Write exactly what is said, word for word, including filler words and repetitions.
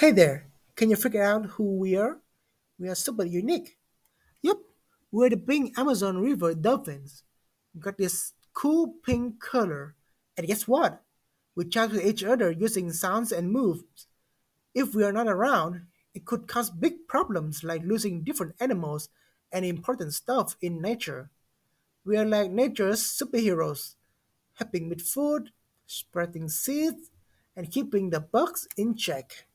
Hey there, can you figure out who we are? We are super unique. Yep, we're the pink Amazon River dolphins. We got this cool pink color. And guess what? We chat to each other using sounds and moves. If we are not around, it could cause big problems like losing different animals and important stuff in nature. We are like nature's superheroes, helping with food, spreading seeds, and keeping the bugs in check.